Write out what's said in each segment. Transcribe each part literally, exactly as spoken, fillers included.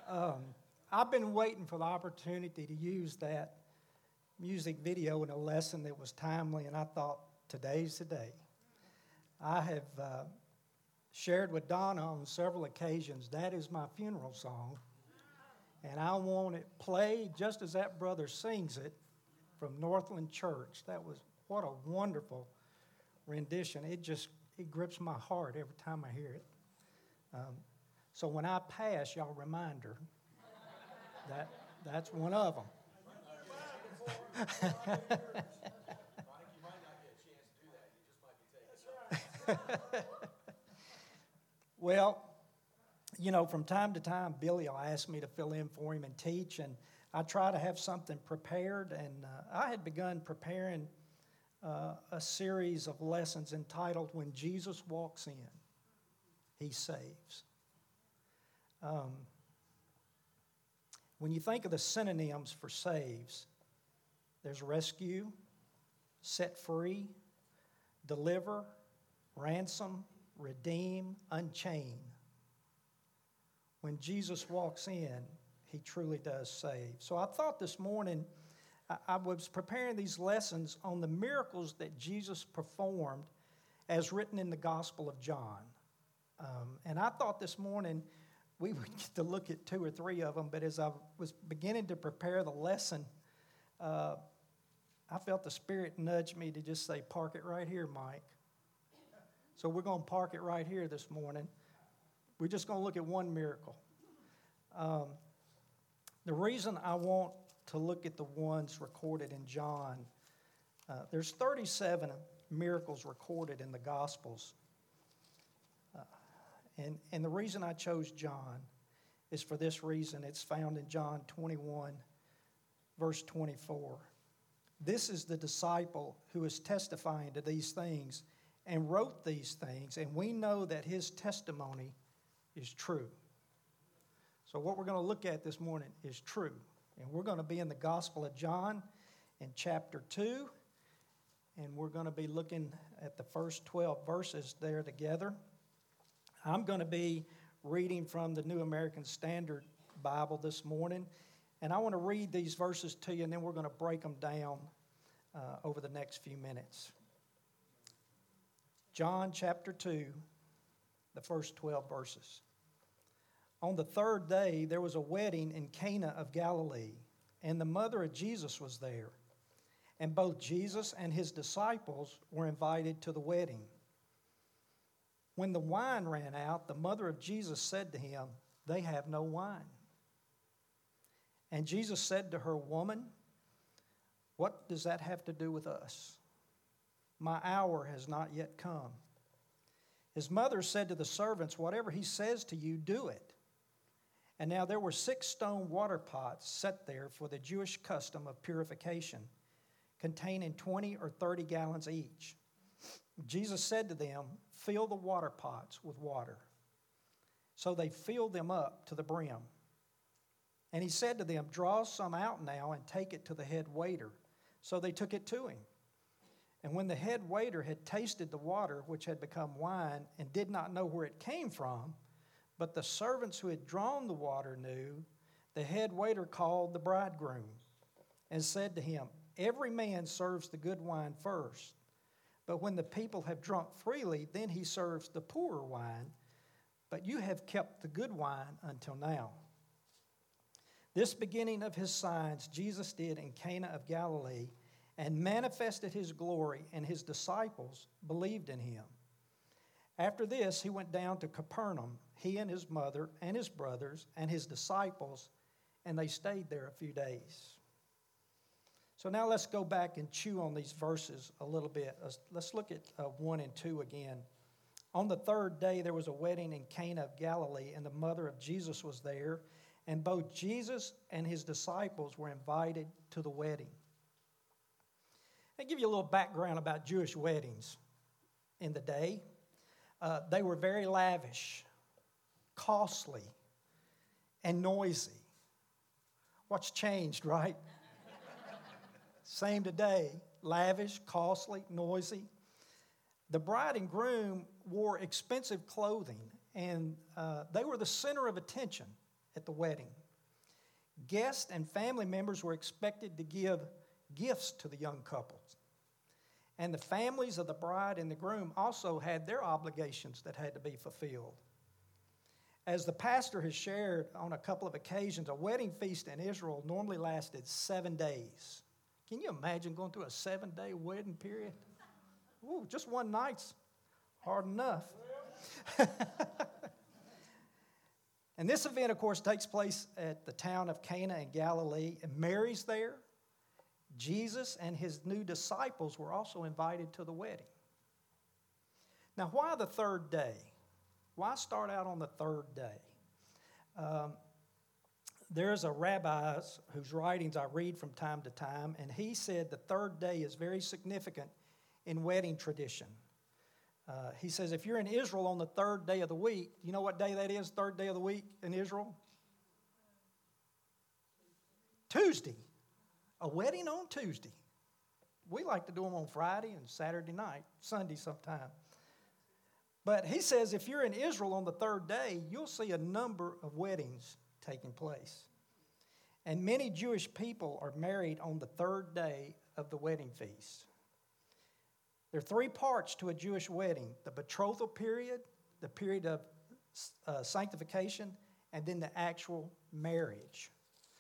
Um, I've been waiting for the opportunity to use that music video in a lesson that was timely, and I thought, today's the day. I have uh, shared with Donna on several occasions, that is my funeral song, and I want it played just as that brother sings it from Northland Church. That was, what a wonderful rendition. It just, it grips my heart every time I hear it. Um, so when I pass, y'all remind her that that's one of them. Well, you know, from time to time, Billy will ask me to fill in for him and teach, and I try to have something prepared, and uh, I had begun preparing uh, a series of lessons entitled, When Jesus Walks In, He Saves. Um, when you think of the synonyms for saves, there's rescue, set free, deliver, ransom, redeem, unchain. When Jesus walks in, he truly does save. So I thought this morning, I, I was preparing these lessons on the miracles that Jesus performed as written in the Gospel of John. Um, and I thought this morning we would get to look at two or three of them, but as I was beginning to prepare the lesson, uh, I felt the Spirit nudge me to just say, park it right here, Mike. So we're going to park it right here this morning. We're just going to look at one miracle. Um, the reason I want to look at the ones recorded in John, uh, there's thirty-seven miracles recorded in the Gospels. Uh, and, and the reason I chose John is for this reason. It's found in John twenty-one, verse twenty-four. This is the disciple who is testifying to these things and wrote these things, and we know that his testimony is true. So what we're going to look at this morning is true. And we're going to be in the Gospel of John in chapter two, and we're going to be looking at the first twelve verses there together. I'm going to be reading from the New American Standard Bible this morning, and I want to read these verses to you, and then we're going to break them down uh, over the next few minutes. John chapter two, the first twelve verses. On the third day, there was a wedding in Cana of Galilee, and the mother of Jesus was there. And both Jesus and his disciples were invited to the wedding. When the wine ran out, the mother of Jesus said to him, "They have no wine." And Jesus said to her, "Woman, what does that have to do with us? My hour has not yet come." His mother said to the servants, "Whatever he says to you, do it." And now there were six stone water pots set there for the Jewish custom of purification, containing twenty or thirty gallons each. Jesus said to them, "Fill the water pots with water." So they filled them up to the brim. And he said to them, "Draw some out now and take it to the head waiter." So they took it to him. And when the head waiter had tasted the water, which had become wine, and did not know where it came from, but the servants who had drawn the water knew, the head waiter called the bridegroom and said to him, "Every man serves the good wine first, but when the people have drunk freely, then he serves the poorer wine. But you have kept the good wine until now." This beginning of his signs Jesus did in Cana of Galilee, and manifested his glory, and his disciples believed in him. After this, he went down to Capernaum, he and his mother and his brothers and his disciples, and they stayed there a few days. So now let's go back and chew on these verses a little bit. Let's, let's look at uh, one and two again. On the third day, there was a wedding in Cana of Galilee, and the mother of Jesus was there, and both Jesus and his disciples were invited to the wedding. I'll give you a little background about Jewish weddings in the day. Uh, they were very lavish, costly, and noisy. What's changed, right? Same today. Lavish, costly, noisy. The bride and groom wore expensive clothing, and uh, they were the center of attention at the wedding. Guests and family members were expected to give gifts to the young couples. And the families of the bride and the groom also had their obligations that had to be fulfilled. As the pastor has shared on a couple of occasions, a wedding feast in Israel normally lasted seven days. Can you imagine going through a seven-day wedding period? Ooh, just one night's hard enough. And this event, of course, takes place at the town of Cana in Galilee, and Mary's there. Jesus and his new disciples were also invited to the wedding. Now, why the third day? Why start out on the third day? Um, there's a rabbi whose writings I read from time to time, and he said the third day is very significant in wedding tradition. Uh, he says if you're in Israel on the third day of the week, you know what day that is, third day of the week in Israel? Tuesday. A wedding on Tuesday. We like to do them on Friday and Saturday night, Sunday sometime. But he says if you're in Israel on the third day, you'll see a number of weddings taking place. And many Jewish people are married on the third day of the wedding feast. There are three parts to a Jewish wedding: the betrothal period, the period of uh, sanctification, and then the actual marriage.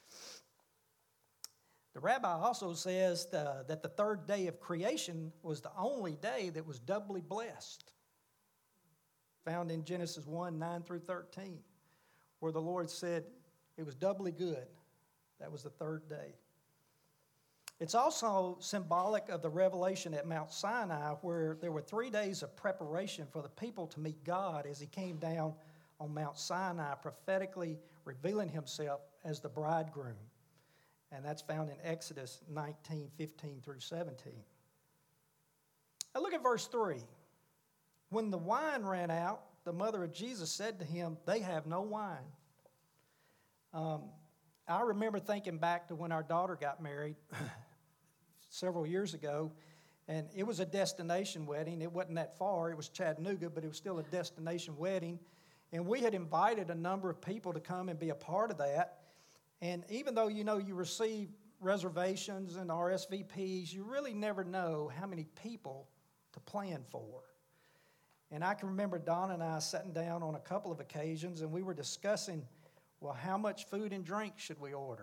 The rabbi also says the, that the third day of creation was the only day that was doubly blessed, found in Genesis one, nine through thirteen, where the Lord said it was doubly good. That was the third day. It's also symbolic of the revelation at Mount Sinai, where there were three days of preparation for the people to meet God as he came down on Mount Sinai, prophetically revealing himself as the bridegroom. And that's found in Exodus nineteen, fifteen through seventeen. Now look at verse three. When the wine ran out, the mother of Jesus said to him, "They have no wine." Um, I remember thinking back to when our daughter got married several years ago, and it was a destination wedding. It wasn't that far. It was Chattanooga, but it was still a destination wedding. And we had invited a number of people to come and be a part of that. And even though, you know, you receive reservations and R S V Ps, you really never know how many people to plan for. And I can remember Don and I sitting down on a couple of occasions, and we were discussing, well, how much food and drink should we order?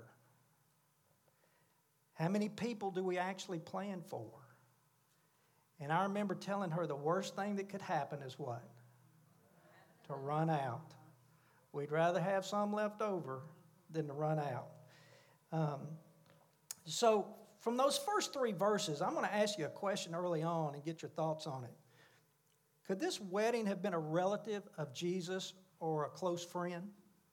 How many people do we actually plan for? And I remember telling her the worst thing that could happen is what? To run out. We'd rather have some left over than to run out. Um, so from those first three verses, I'm going to ask you a question early on and get your thoughts on it. Could this wedding have been a relative of Jesus or a close friend?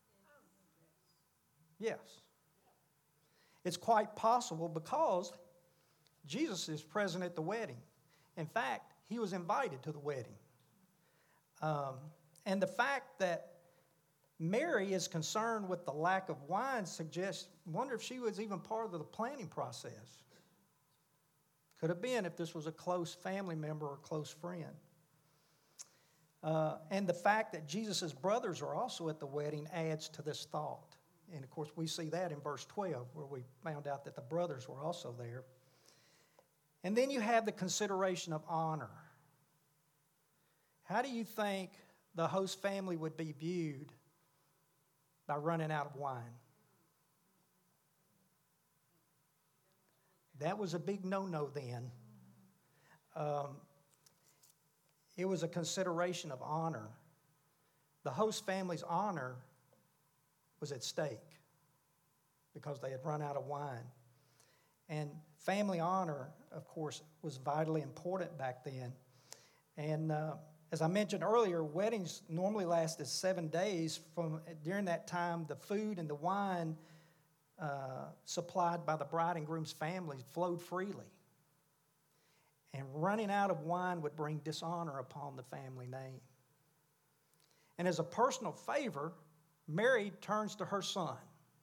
Yes. It's quite possible because Jesus is present at the wedding. In fact, he was invited to the wedding. Um, and the fact that Mary is concerned with the lack of wine suggests, wonder if she was even part of the planning process. Could have been if this was a close family member or close friend. Uh, and the fact that Jesus' brothers are also at the wedding adds to this thought. And, of course, we see that in verse twelve, where we found out that the brothers were also there. And then you have the consideration of honor. How do you think the host family would be viewed by running out of wine? That was a big no-no then. Um, it was a consideration of honor. The host family's honor was at stake because they had run out of wine. And family honor, of course, was vitally important back then. And uh, as I mentioned earlier, weddings normally lasted seven days. From during that time, the food and the wine uh, supplied by the bride and groom's families flowed freely. And running out of wine would bring dishonor upon the family name. And as a personal favor, Mary turns to her son.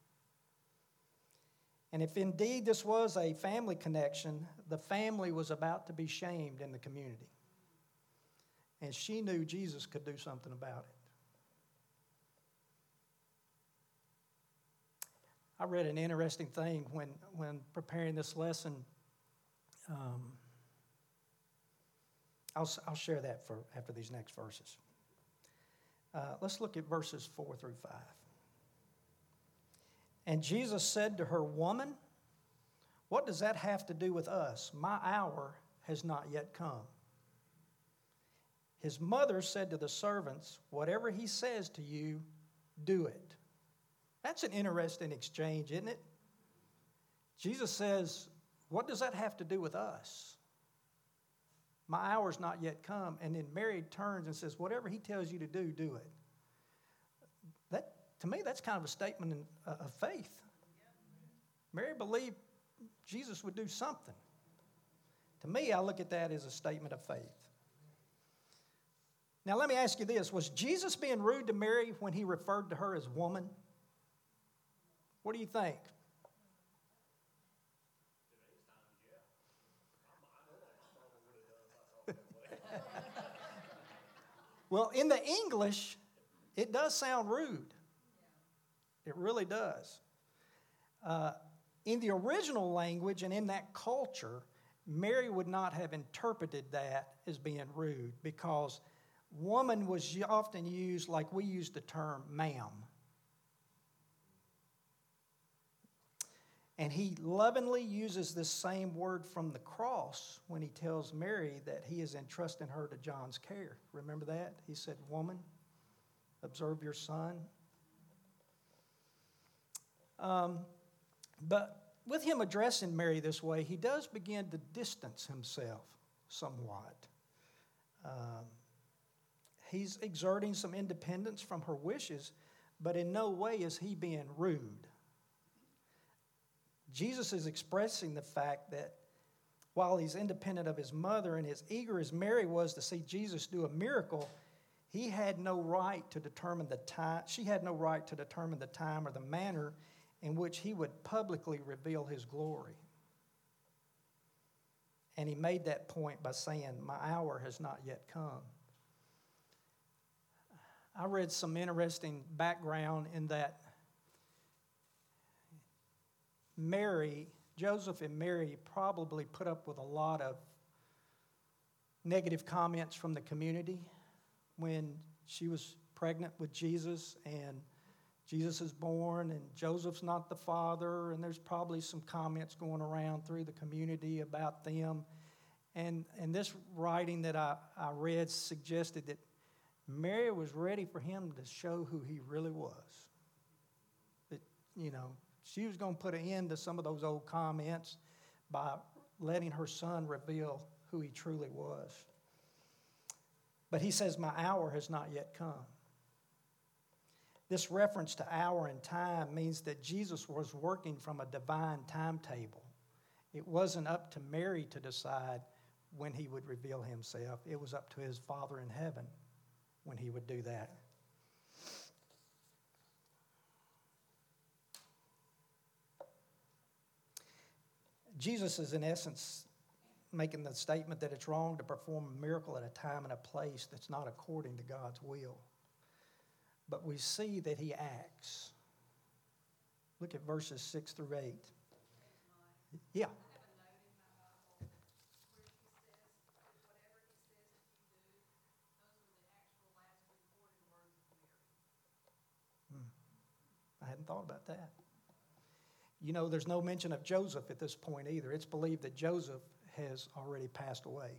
And if indeed this was a family connection, the family was about to be shamed in the community. And she knew Jesus could do something about it. I read an interesting thing when, when preparing this lesson. Um, I'll, I'll share that for after these next verses. Uh, let's look at verses four through five. And Jesus said to her, "Woman, what does that have to do with us? My hour has not yet come." His mother said to the servants, "Whatever he says to you, do it." That's an interesting exchange, isn't it? Jesus says, what does that have to do with us? My hour's not yet come. And then Mary turns and says, whatever he tells you to do, do it. That, to me, that's kind of a statement in, uh, of faith. Mary believed Jesus would do something. To me, I look at that as a statement of faith. Now, let me ask you this. Was Jesus being rude to Mary when he referred to her as woman? What do you think? Well, in the English, it does sound rude. It really does. Uh, in the original language and in that culture, Mary would not have interpreted that as being rude because woman was often used like we use the term ma'am. And he lovingly uses this same word from the cross when he tells Mary that he is entrusting her to John's care. Remember that? He said, "Woman, observe your son." Um, but with him addressing Mary this way, he does begin to distance himself somewhat. Um, he's exerting some independence from her wishes, but in no way is he being rude. Jesus is expressing the fact that while he's independent of his mother and as eager as Mary was to see Jesus do a miracle, he had no right to determine the time, she had no right to determine the time or the manner in which he would publicly reveal his glory. And he made that point by saying, "My hour has not yet come." I read some interesting background in that Mary, Joseph and Mary probably put up with a lot of negative comments from the community when she was pregnant with Jesus and Jesus is born and Joseph's not the father, and there's probably some comments going around through the community about them. And, and this writing that I, I read suggested that Mary was ready for him to show who he really was. That, you know, she was going to put an end to some of those old comments by letting her son reveal who he truly was. But he says, "My hour has not yet come." This reference to hour and time means that Jesus was working from a divine timetable. It wasn't up to Mary to decide when he would reveal himself. It was up to his Father in heaven when he would do that. Jesus is, in essence, making the statement that it's wrong to perform a miracle at a time and a place that's not according to God's will. But we see that he acts. Look at verses six through eight. Yeah. I hadn't thought about that. You know, there's no mention of Joseph at this point either. It's believed that Joseph has already passed away.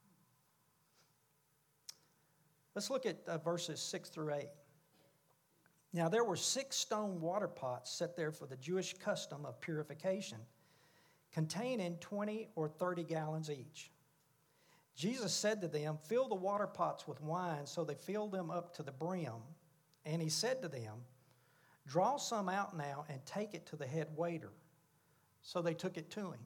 Let's look at uh, verses six through eight. Now there were six stone water pots set there for the Jewish custom of purification, containing twenty or thirty gallons each. Jesus said to them, "Fill the water pots with wine." So they filled them up to the brim. And he said to them, "Draw some out now and take it to the head waiter." So they took it to him.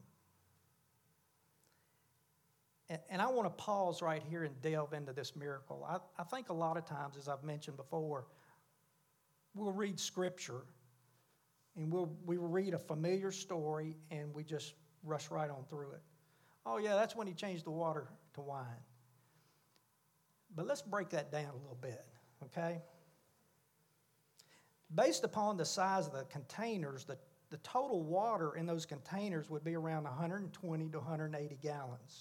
And, and I want to pause right here and delve into this miracle. I, I think a lot of times, as I've mentioned before, we'll read Scripture and we'll, we read a familiar story and we just rush right on through it. Oh yeah, that's when he changed the water to wine. But let's break that down a little bit, okay? Based upon the size of the containers, the the total water in those containers would be around one hundred twenty to one hundred eighty gallons.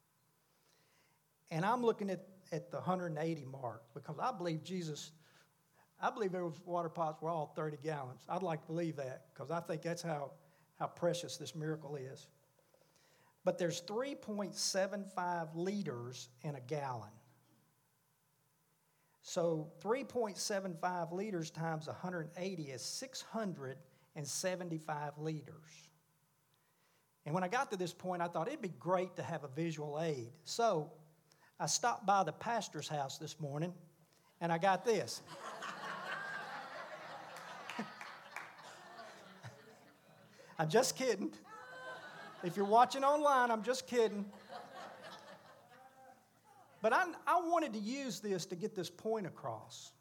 And I'm looking at, at the one hundred eighty mark because I believe Jesus, I believe those water pots were all thirty gallons. I'd like to believe that because I think that's how, how precious this miracle is. But there's three point seven five liters in a gallon. So three point seven five liters times one hundred eighty is six hundred seventy-five liters. And when I got to this point, I thought it'd be great to have a visual aid. So I stopped by the pastor's house this morning, and I got this. I'm just kidding. If you're watching online, I'm just kidding. But I, I wanted to use this to get this point across.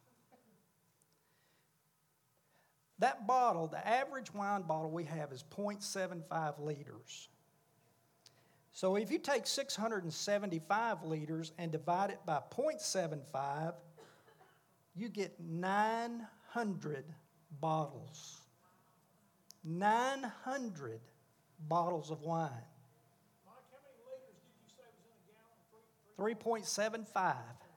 That bottle, the average wine bottle we have is zero point seven five liters. So if you take six hundred seventy-five liters and divide it by zero point seven five, you get nine hundred bottles. nine hundred bottles of wine. Mike, how many liters did you say was in a gallon? three point seven five.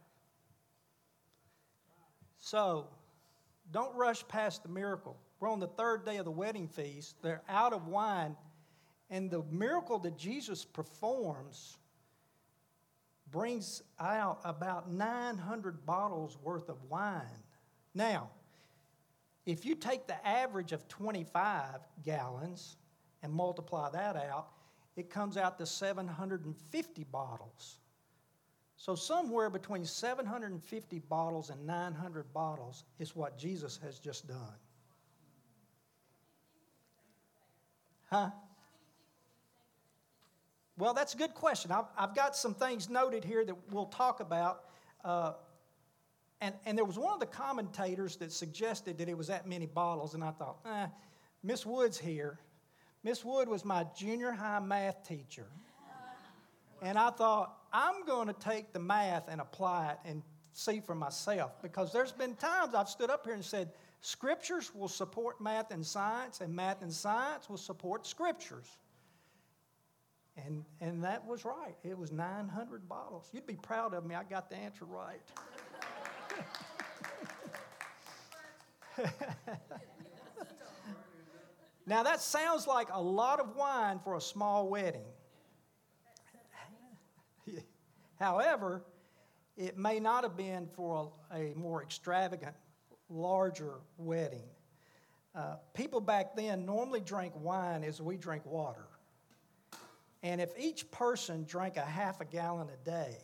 So, don't rush past the miracle. We're on the third day of the wedding feast. They're out of wine. And the miracle that Jesus performs brings out about nine hundred bottles worth of wine. Now, if you take the average of twenty-five gallons and multiply that out, it comes out to seven hundred fifty bottles. So somewhere between seven hundred fifty bottles and nine hundred bottles is what Jesus has just done. Huh? Well, that's a good question. I've, I've got some things noted here that we'll talk about. Uh, and, and there was one of the commentators that suggested that it was that many bottles, and I thought, eh, Miss Wood's here. Miss Wood was my junior high math teacher. And I thought, I'm going to take the math and apply it and see for myself. Because there's been times I've stood up here and said, Scriptures will support math and science, and math and science will support Scriptures. And, and that was right. It was nine hundred bottles. You'd be proud of me. I got the answer right. Now, that sounds like a lot of wine for a small wedding. However, it may not have been for a, a more extravagant, larger wedding. Uh, people back then normally drank wine as we drink water. And if each person drank a half a gallon a day,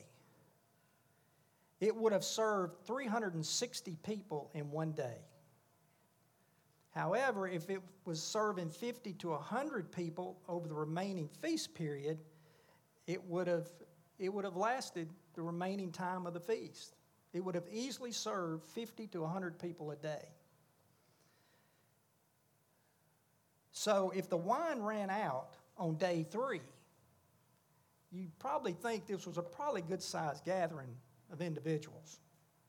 it would have served three hundred sixty people in one day. However, if it was serving fifty to one hundred people over the remaining feast period, it would have it would have lasted the remaining time of the feast. It would have easily served fifty to one hundred people a day. So if the wine ran out on day three, you probably think this was a probably good-sized gathering of individuals.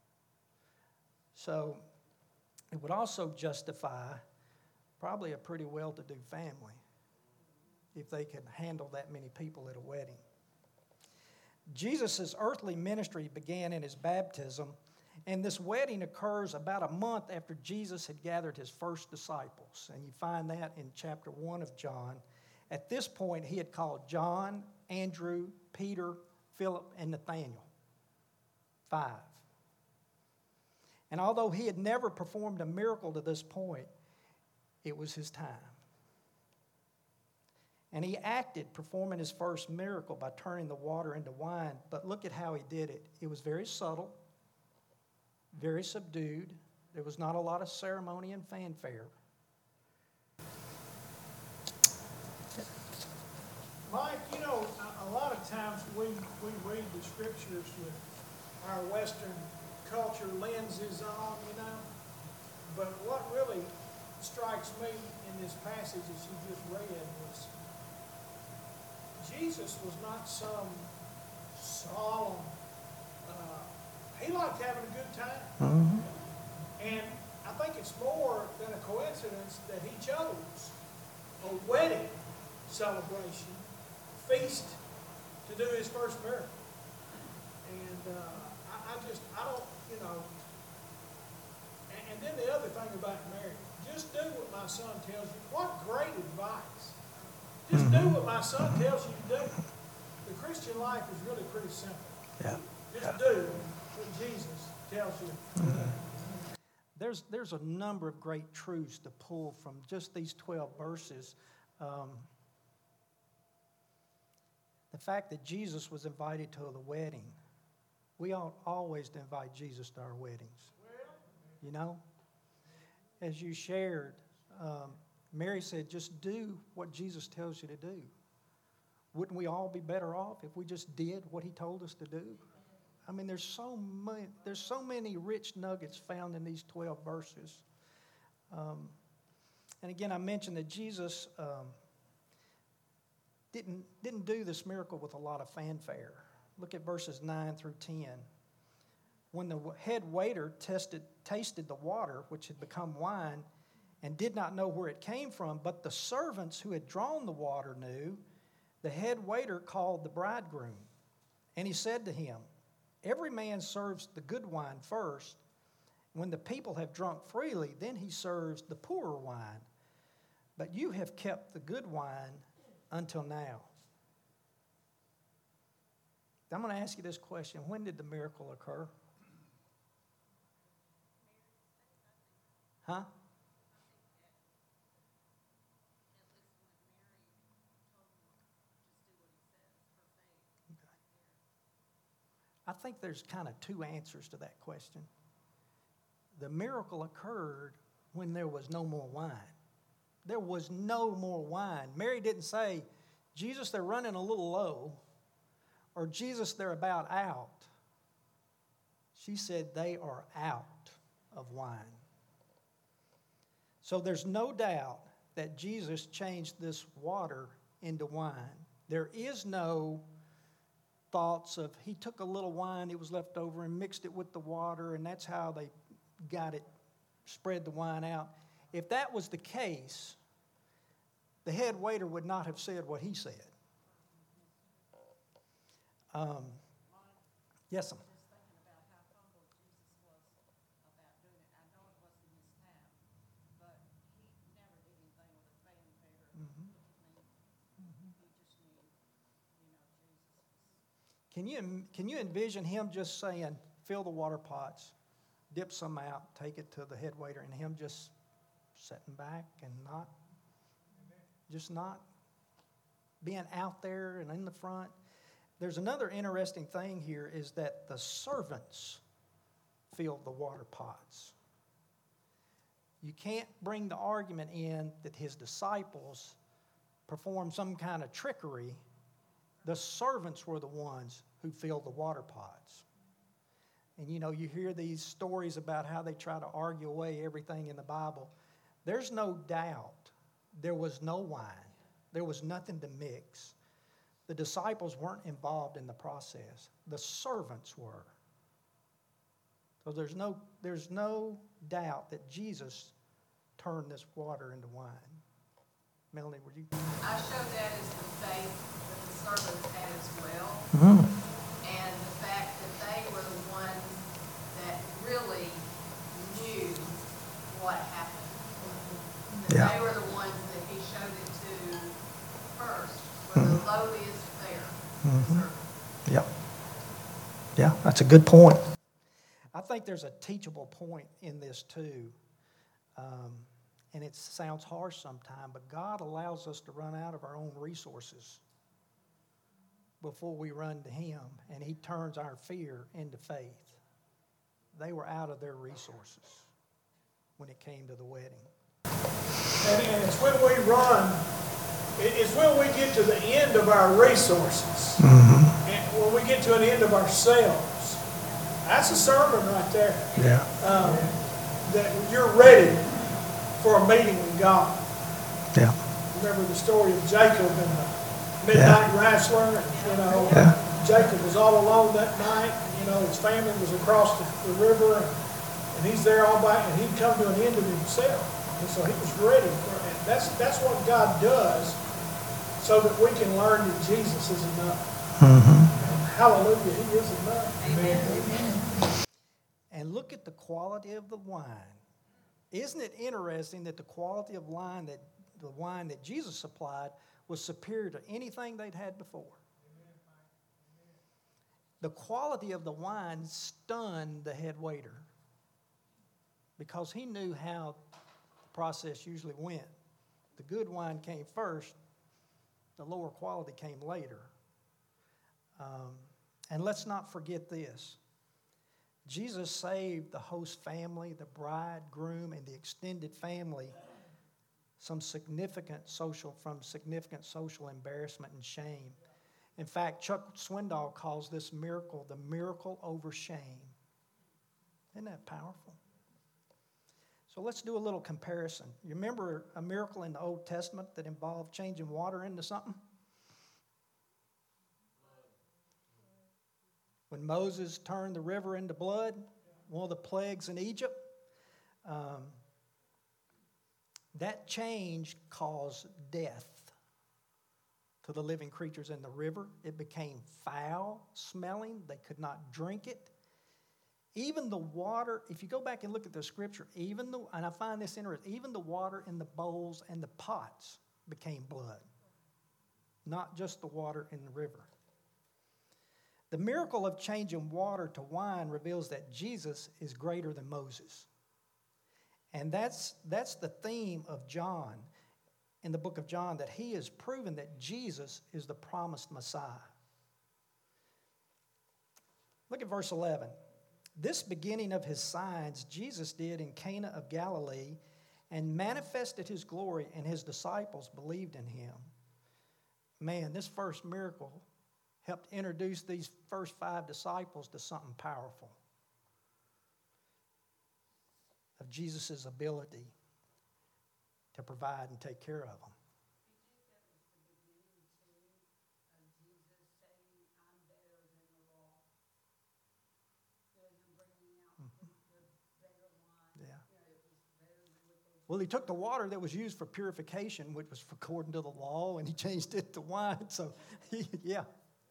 So it would also justify probably a pretty well-to-do family if they could handle that many people at a wedding. Jesus' earthly ministry began in his baptism, and this wedding occurs about a month after Jesus had gathered his first disciples. And you find that in chapter one of John. At this point, he had called John, Andrew, Peter, Philip, and Nathaniel. Five. And although he had never performed a miracle to this point, it was his time. And he acted, performing his first miracle by turning the water into wine. But look at how he did it. It was very subtle, very subdued. There was not a lot of ceremony and fanfare. Mike, you know, a, a lot of times we, we read the Scriptures with our Western culture lenses on, you know. But what really strikes me in this passage that you just read was Jesus was not some solemn, uh, he liked having a good time. Mm-hmm. And I think it's more than a coincidence that he chose a wedding celebration, feast to do his first miracle. And uh, I, I just, I don't, you know, and, and then the other thing about marriage, just do what my son tells you. What great advice. Just do what my son tells you to do. The Christian life is really pretty simple. Yeah. Just do what Jesus tells you to do. There's, there's a number of great truths to pull from just these twelve verses. Um, the fact that Jesus was invited to the wedding. We ought always to invite Jesus to our weddings. You know? As you shared, um, Mary said, just do what Jesus tells you to do. Wouldn't we all be better off if we just did what he told us to do? I mean, there's so many, there's so many rich nuggets found in these twelve verses. Um, and again, I mentioned that Jesus um, didn't, didn't do this miracle with a lot of fanfare. Look at verses nine through ten. When the head waiter tested, tasted the water, which had become wine, and did not know where it came from, but the servants who had drawn the water knew, the head waiter called the bridegroom. And he said to him, every man serves the good wine first. When the people have drunk freely, then he serves the poorer wine. But you have kept the good wine until now. I'm going to ask you this question. When did the miracle occur? Huh? I think there's kind of two answers to that question. The miracle occurred when there was no more wine. There was no more wine. Mary didn't say, Jesus, they're running a little low, or Jesus, they're about out. She said they are out of wine. So there's no doubt that Jesus changed this water into wine. There is no thoughts of he took a little wine that was left over and mixed it with the water, and that's how they got it, spread the wine out. If that was the case, the head waiter would not have said what he said. Um, yes, ma'am. Just thinking about how humble Jesus was about doing it. I know it wasn't his time, but he never did anything with a fanfare. Mm-hmm. Mm-hmm. He just knew, you know, Jesus was. Can you, can you envision him just saying, fill the water pots, dip some out, take it to the head waiter, and him just sitting back and not, just not being out there and in the front? There's another interesting thing here is that the servants filled the water pots. You can't bring the argument in that his disciples performed some kind of trickery. The servants were the ones who filled the water pots. And you know, you hear these stories about how they try to argue away everything in the Bible. There's no doubt there was no wine. There was nothing to mix. The disciples weren't involved in the process. The servants were. So there's no, there's no doubt that Jesus turned this water into wine. Melanie, would you? I show that as the faith that the servants had as well. Mm-hmm. And the fact that they were the ones that really knew what happened. That Yeah. they were the ones that he showed it to first. For the lowliest there. Mm-hmm. Yep. Yeah, that's a good point. I think there's a teachable point in this too. Um, and it sounds harsh sometimes, but God allows us to run out of our own resources before we run to Him, and He turns our fear into faith. They were out of their resources when it came to the wedding. And, and it's when we run, it- it's when we get to the end of our resources, Mm-hmm. and when we get to an end of ourselves. That's a sermon right there. Yeah. Um, that you're ready for a meeting with God. Yeah. Remember the story of Jacob and the midnight wrestler? And, you know, Yeah. Jacob was all alone that night. You know, his family was across the, the river, and he's there all by, and he'd come to an end of himself. And so he was ready for it. That's, that's what God does so that we can learn that Jesus is enough. Mm-hmm. Hallelujah, He is enough. Amen. Amen. And look at the quality of the wine. Isn't it interesting that the quality of wine that the wine that Jesus supplied was superior to anything they'd had before? The quality of the wine stunned the head waiter because he knew how the process usually went. The good wine came first, the lower quality came later. Um, and let's not forget this. Jesus saved the host family, the bride, groom, and the extended family some significant social, from significant social embarrassment and shame. In fact, Chuck Swindoll calls this miracle the miracle over shame. Isn't that powerful? So let's do a little comparison. You remember a miracle in the Old Testament that involved changing water into something? When Moses turned the river into blood, one of the plagues in Egypt, um, that change caused death to the living creatures in the river. It became foul smelling. They could not drink it. Even the water, if you go back and look at the scripture, even the, and I find this interesting, even the water in the bowls and the pots became blood, not just the water in the river. The miracle of changing water to wine reveals that Jesus is greater than Moses. And that's, that's the theme of John in the book of John, that he has proven that Jesus is the promised Messiah. Look at verse eleven. This beginning of his signs Jesus did in Cana of Galilee and manifested his glory, and his disciples believed in him. Man, this first miracle helped introduce these first five disciples to something powerful of Jesus' ability to provide and take care of them. Well, he took the water that was used for purification, which was according to the law, and he changed it to wine. So, he, yeah.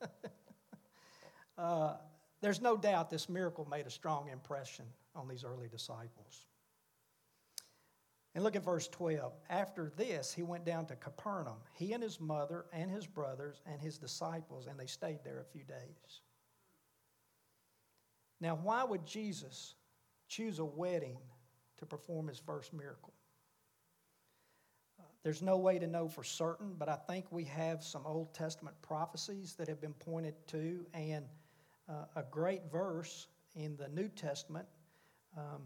uh, there's no doubt this miracle made a strong impression on these early disciples. And look at verse twelve. After this, he went down to Capernaum, he and his mother and his brothers and his disciples, and they stayed there a few days. Now, why would Jesus choose a wedding to perform his first miracle? There's no way to know for certain, but I think we have some Old Testament prophecies that have been pointed to, and uh, a great verse in the New Testament. Um,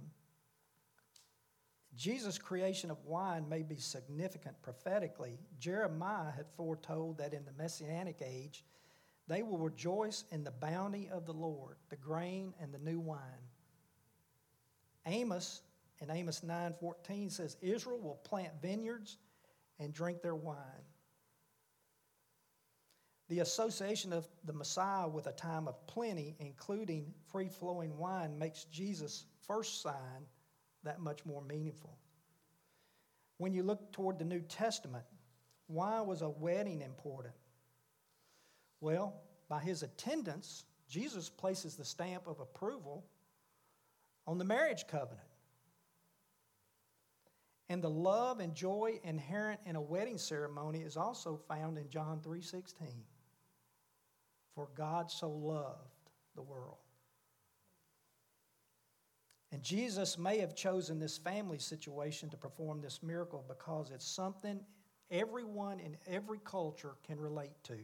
Jesus' creation of wine may be significant prophetically. Jeremiah had foretold that in the Messianic age, they will rejoice in the bounty of the Lord, the grain and the new wine. Amos, in Amos nine fourteen, says, Israel will plant vineyards and drink their wine. The association of the Messiah with a time of plenty, including free-flowing wine, makes Jesus' first sign that much more meaningful. When you look toward the New Testament, why was a wedding important? Well, by his attendance, Jesus places the stamp of approval on the marriage covenant. And the love and joy inherent in a wedding ceremony is also found in John three sixteen. For God so loved the world. And Jesus may have chosen this family situation to perform this miracle because it's something everyone in every culture can relate to.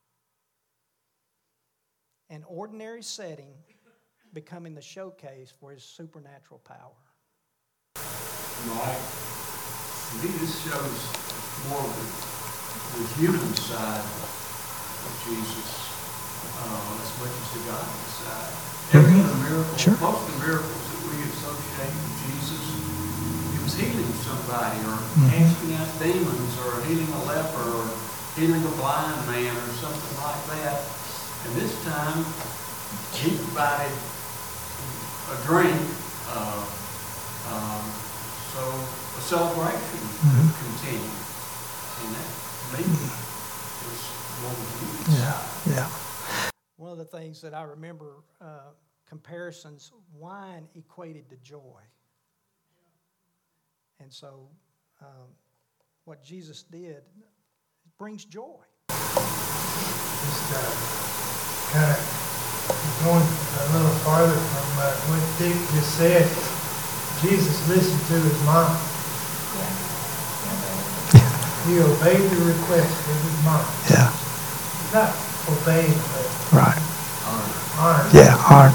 An ordinary setting becoming the showcase for his supernatural power. Right. To me, this shows more of the, the human side of Jesus uh, as much as the godly side. Every other miracle, Sure. most of the miracles that we associate with Jesus, it was healing somebody or Mm-hmm. casting out demons or healing a leper or healing a blind man or something like that. And this time, he provided a drink, uh, um, so a celebration Mhm. continued. things that I remember, uh, comparisons, wine equated to joy. And so um, what Jesus did brings joy. Just uh, kind of going a little farther from uh, what Dick just said, Jesus listened to his mom. He obeyed the request of his mom. Yeah. Not obeying, but Right. honor. Yeah, hard.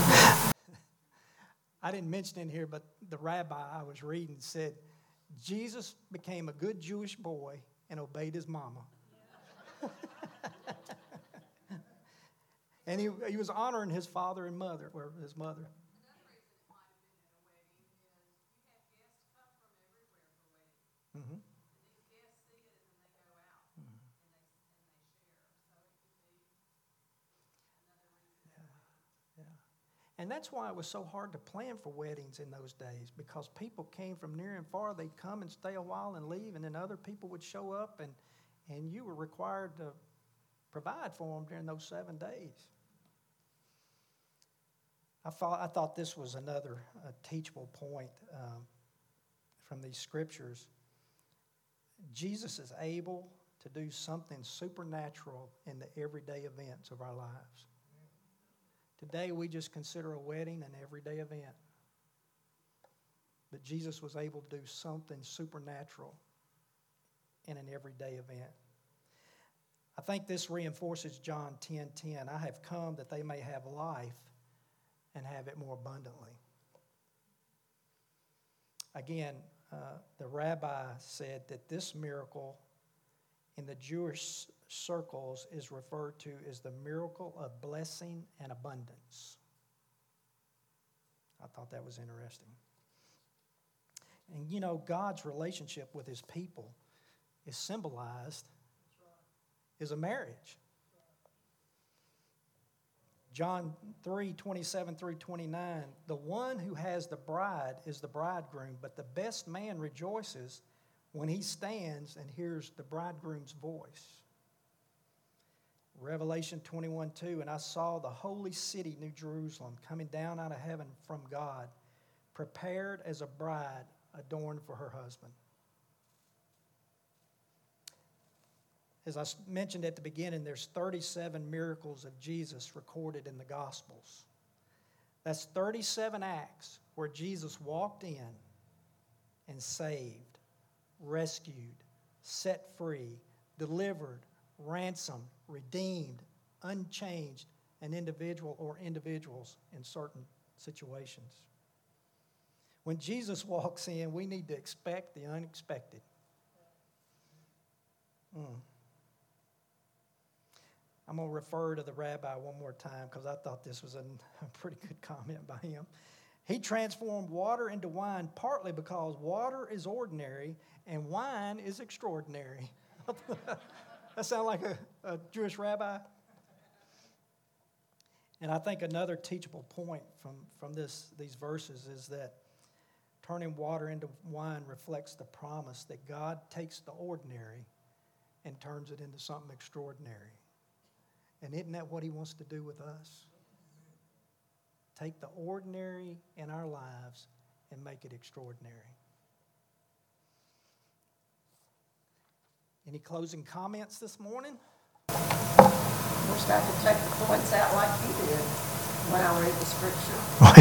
I didn't mention in here, but the rabbi I was reading said Jesus became a good Jewish boy and obeyed his mama. And he, he was honoring his father and mother, or his mother. Mm-hmm. And that's why it was so hard to plan for weddings in those days, because people came from near and far. They'd come and stay a while and leave, and then other people would show up, and, and you were required to provide for them during those seven days. I thought, I thought this was another uh, teachable point um, from these scriptures. Jesus is able to do something supernatural in the everyday events of our lives. Today, we just consider a wedding an everyday event. But Jesus was able to do something supernatural in an everyday event. I think this reinforces John ten ten. I have come that they may have life and have it more abundantly. Again, uh, the rabbi said that this miracle in the Jewish circles is referred to as the miracle of blessing and abundance. I thought that was interesting. And you know, God's relationship with his people is symbolized as a marriage. John three, twenty-seven through twenty-nine, the one who has the bride is the bridegroom, but the best man rejoices when he stands and hears the bridegroom's voice. Revelation twenty-one two, and I saw the holy city, New Jerusalem, coming down out of heaven from God, prepared as a bride adorned for her husband. As I mentioned at the beginning, there's thirty-seven miracles of Jesus recorded in the Gospels. That's thirty-seven acts where Jesus walked in and saved, rescued, set free, delivered, ransomed, redeemed, unchanged an individual or individuals in certain situations. When Jesus walks in, we need to expect the unexpected. Mm. I'm going to refer to the rabbi one more time because I thought this was a, a pretty good comment by him. He transformed water into wine partly because water is ordinary and wine is extraordinary. That sound like a, a Jewish rabbi? And I think another teachable point from, from this, these verses is that turning water into wine reflects the promise that God takes the ordinary and turns it into something extraordinary. And isn't that what he wants to do with us? Take the ordinary in our lives and make it extraordinary. Any closing comments this morning? Wish I could take the points out like you did when I read the scripture.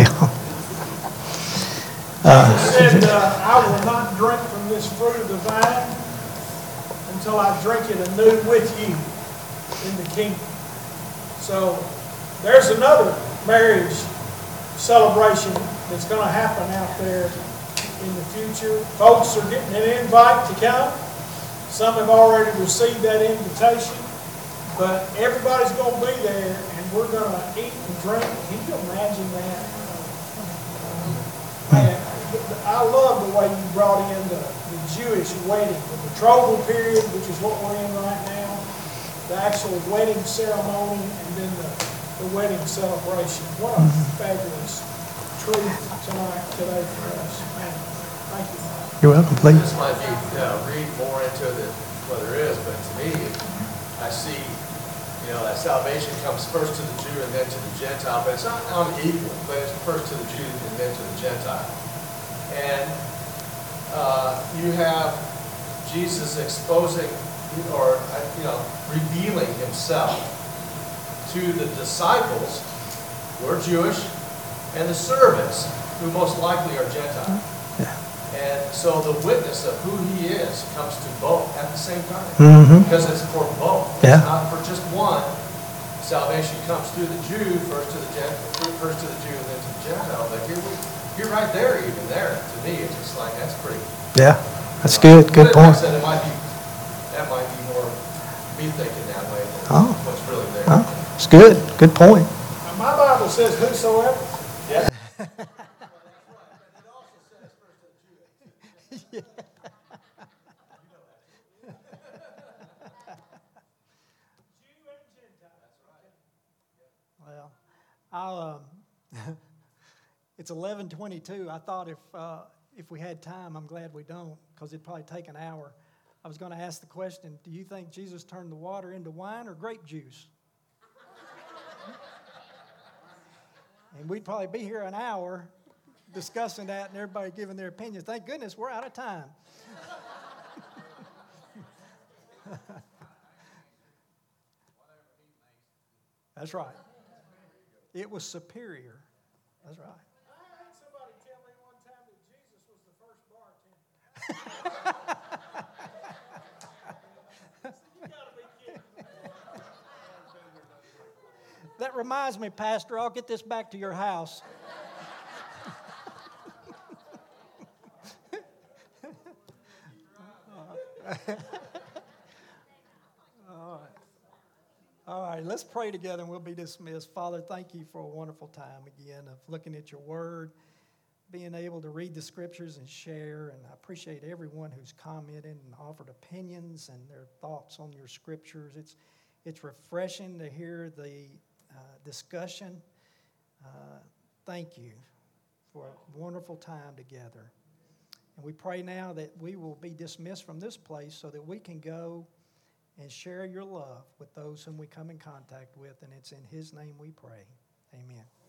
Well, he said, uh, I will not drink from this fruit of the vine until I drink it anew with you in the kingdom. So there's another marriage celebration that's going to happen out there in the future. Folks are getting an invite to come. Some have already received that invitation. But everybody's going to be there, and we're going to eat and drink. Can you imagine that? Man, I love the way you brought in the, the Jewish wedding, the betrothal period, which is what we're in right now, the actual wedding ceremony, and then the, the wedding celebration. What a fabulous truth tonight, today for us. Man, thank you. You're welcome, please. This might be, uh, read more into the, what there is, but to me, I see You know, that salvation comes first to the Jew and then to the Gentile, but it's not unequal, but it's first to the Jew and then to the Gentile. And uh, you have Jesus exposing, or, you know, revealing himself to the disciples who are Jewish and the servants who most likely are Gentile. Yeah. And so the witness of who he is comes to both at the same time. Mm-hmm. Because it's for both. Yeah. It's not for just one. Salvation comes through the Jew, first to the Gentile, first to the Jew and then to the Gentile. But here we, you're right there, even there. To me, it's just like, that's pretty. Yeah, that's you know, good. Good but point. Like I said, it might be, that might be more me thinking that way than Oh. what's really there. Oh, it's good. Good point. Now, my Bible says whosoever. Yeah. Well, I'll, um, it's eleven twenty-two. I thought if, uh, if we had time, I'm glad we don't, because it'd probably take an hour. I was going to ask the question, do you think Jesus turned the water into wine or grape juice? And we'd probably be here an hour discussing that and everybody giving their opinions. Thank goodness we're out of time. That's right. It was superior. That's right. I had somebody tell me one time that Jesus was the first bartender. You gotta be kidding. That reminds me, Pastor, I'll get this back to your house. All right. All right, let's pray together and we'll be dismissed. Father, thank you for a wonderful time again of looking at your word, being able to read the scriptures and share. And I appreciate everyone who's commented and offered opinions and their thoughts on your scriptures. It's, it's refreshing to hear the uh, discussion. Uh, thank you for a wonderful time together. And we pray now that we will be dismissed from this place so that we can go and share your love with those whom we come in contact with. And it's in his name we pray. Amen.